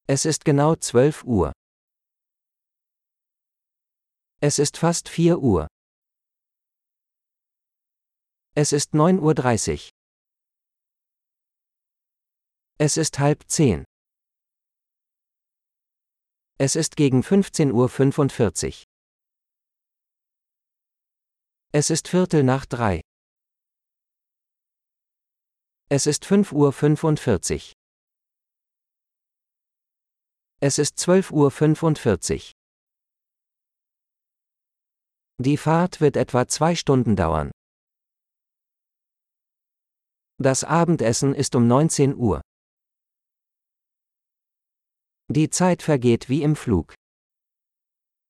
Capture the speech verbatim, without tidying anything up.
Es ist genau zwölf Uhr. Es ist fast vier Uhr. Es ist neun Uhr dreißig. Es ist halb zehn. Es ist gegen fünfzehn Uhr fünfundvierzig. Es ist Viertel nach drei. Es ist fünf Uhr fünfundvierzig. Es ist zwölf Uhr fünfundvierzig. Die Fahrt wird etwa zwei Stunden dauern. Das Abendessen ist um neunzehn Uhr. Die Zeit vergeht wie im Flug.